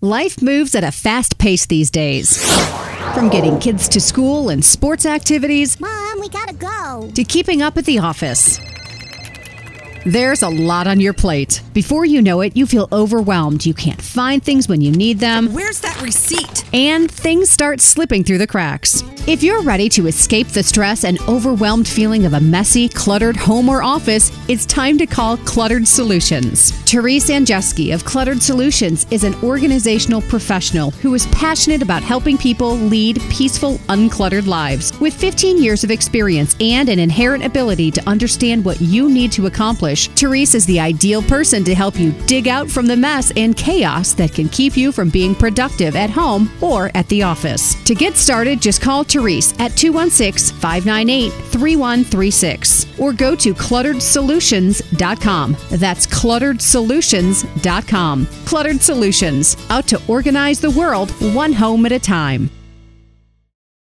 Life moves at a fast pace these days. From getting kids to school and sports activities, Mom, we gotta go, to keeping up at the office. There's a lot on your plate. Before you know it, you feel overwhelmed. You can't find things when you need them. Where's that receipt? And things start slipping through the cracks. If you're ready to escape the stress and overwhelmed feeling of a messy, cluttered home or office, it's time to call Cluttered Solutions. Therese Anjeski of Cluttered Solutions is an organizational professional who is passionate about helping people lead peaceful, uncluttered lives. With 15 years of experience and an inherent ability to understand what you need to accomplish, Therese is the ideal person to help you dig out from the mess and chaos that can keep you from being productive at home or at the office. To get started, just call Therese at 216-598-3136 or go to clutteredsolutions.com. That's clutteredsolutions.com. Cluttered Solutions, out to organize the world one home at a time.